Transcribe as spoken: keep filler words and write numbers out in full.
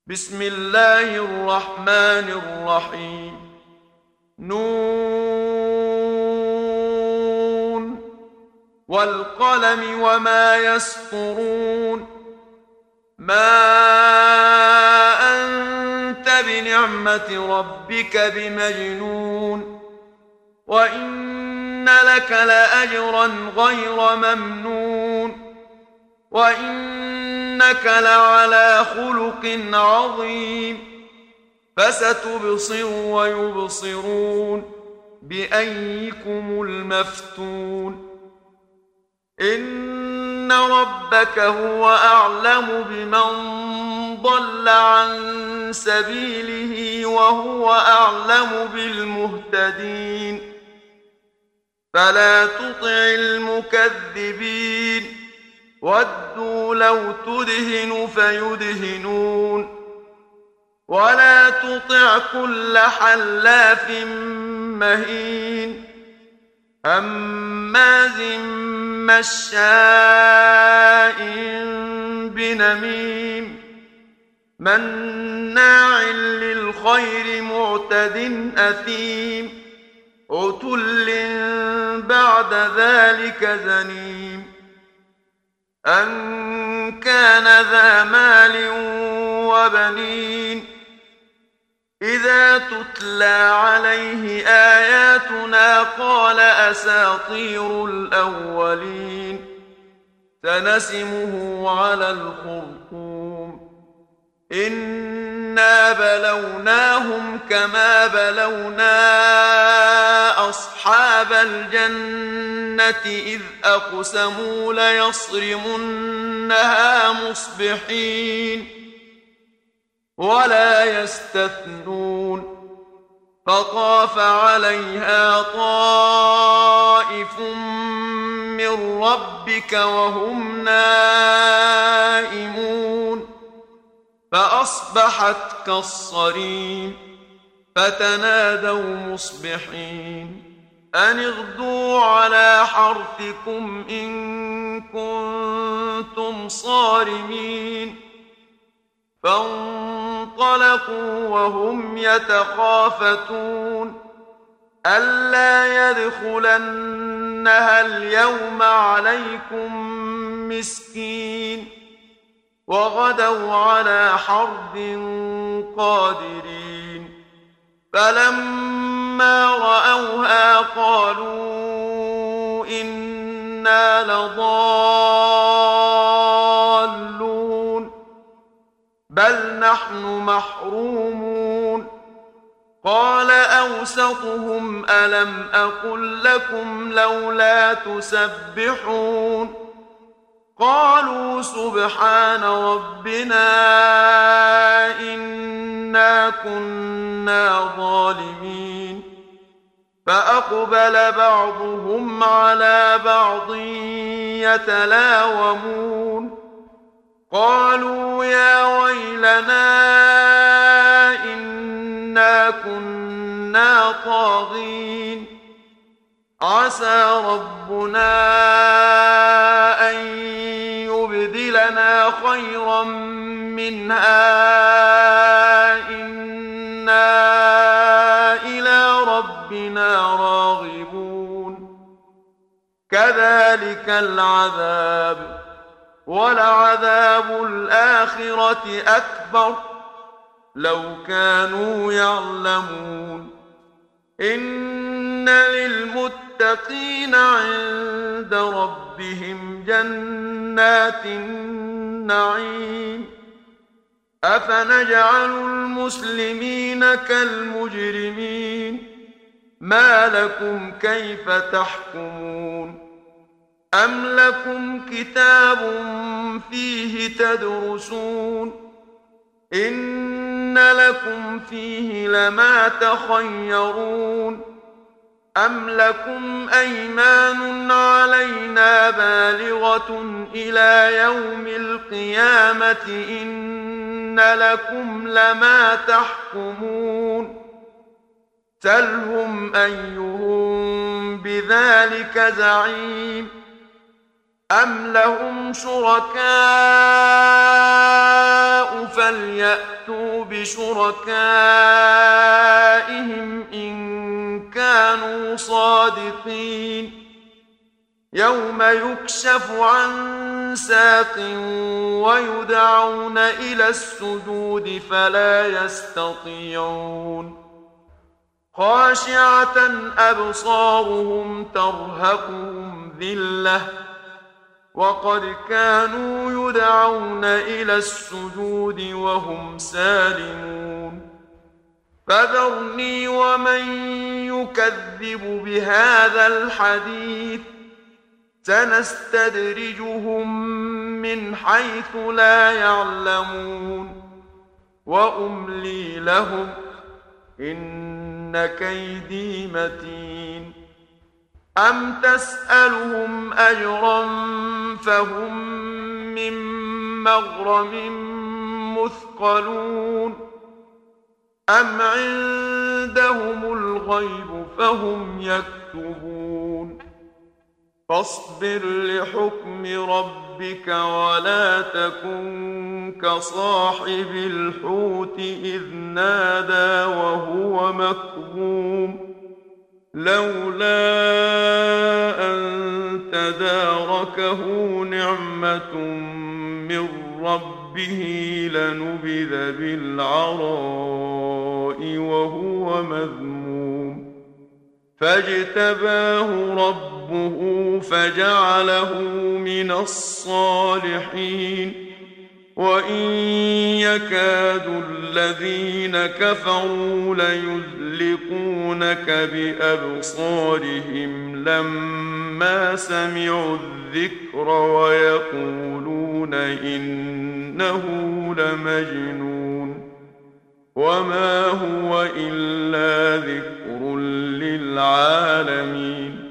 بسم الله الرحمن الرحيم. نون والقلم وما يسطرون. ما أنت بنعمة ربك بمجنون، وإن لك لأجرا غير ممنون، وإنك لعلى خلق عظيم. فستبصر ويبصرون بأيكم المفتون. إن ربك هو أعلم بمن ضل عن سبيله وهو أعلم بالمهتدين. فلا تطع المكذبين، ودوا لو تدهن فيدهنون. ولا تطع كل حلاف مهين، هماز مشاء بنميم، مناع للخير معتد أثيم، عتل بعد ذلك زنيم. أن كان ذا مال وبنين، إذا تتلى عليه آياتنا قال أساطير الأولين. سنسمه على الخرطوم. إنا بلوناهم كما بلونا أصحاب الجنة إذ أقسموا ليصرمنها مصبحين ولا يستثنون. فطاف عليها طائف من ربك وهم نائمون، فأصبحت كالصريم. فتنادوا مصبحين أن اغدوا على حرثكم إن كنتم صارمين. فانطلقوا وهم يتخافتون ألا يدخلنها اليوم عليكم مسكين، وغدوا على حرد قادرين. فلما رأوها قالوا إنا لضالون بل نحن محرومون. قال أوسطهم ألم أقل لكم لولا تسبحون. قالوا سبحان ربنا إنا كنا ظالمين. فأقبل بعضهم على بعض يتلاومون قالوا يا ويلنا إنا كنا طاغين. عسى ربنا أن يبدلنا خيرا منها إنا إلى ربنا راغبون. كذلك العذاب، ولعذاب الآخرة أكبر لو كانوا يعلمون. إن للمتقين عند ربهم جنات النعيم. أفنجعل المسلمين كالمجرمين؟ ما لكم كيف تحكمون؟ أم لكم كتاب فيه تدرسون؟ إن لكم فيه لما تخيرون. أم لكم أيمان علينا بالغة إلى يوم القيامة إن لكم لما تحكمون. سلهم أيهم بذلك زعيم. أم لهم شركاء فليأتوا بشركائهم إن كانوا صادقين يوم يكشف عن ساق ويدعون إلى السجود فلا يستطيعون خاشعة أبصارهم ترهقهم ذلة وقد كانوا يدعون إلى السجود وهم سالمون فذرني ومن يكذب بهذا الحديث سنستدرجهم من حيث لا يعلمون وأملي لهم إن كيدي متين أم تسألهم أجرا فهم من مغرم مثقلون أم عندهم الغيب فهم يكتبون فاصبر لحكم ربك ولا تكن كصاحب الحوت إذ نادى وهو مكظوم لولا أن تداركه نعمة من ربه لنبذ بالعراء وهو مذموم فاجتباه ربه فجعله من الصالحين وإن يكاد الذين كفروا ليزلقونك بأبصارهم لما سمعوا الذكر ويقولون إنه لمجنون وما هو إلا ذكر للعالمين